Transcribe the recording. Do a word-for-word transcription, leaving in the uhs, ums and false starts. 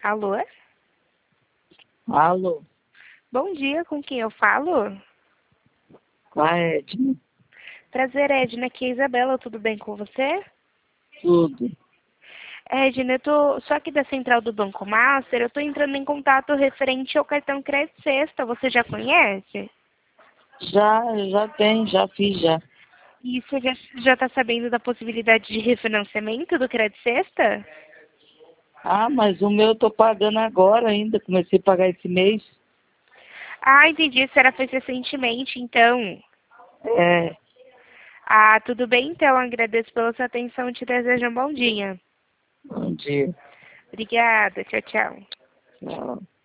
Alô? Alô, Bom dia, com quem eu falo? com a Edna, Prazer, Edna, aqui é a Isabela, tudo bem com você? tudo. Edna, eu tô só aqui da central do Banco Master, eu tô entrando em contato referente ao cartão Crédito Sexta, você já conhece? Já, já tem, já fiz já. E você já, já tá sabendo da possibilidade de refinanciamento do Crédito Sexta? Ah, mas o meu eu tô pagando agora ainda, comecei a pagar esse mês. Ah, entendi, a senhora fez recentemente, então. É, Ah, tudo bem, então, agradeço pela sua atenção e te desejo um bom dia. bom dia. Obrigada, tchau, tchau. Tchau.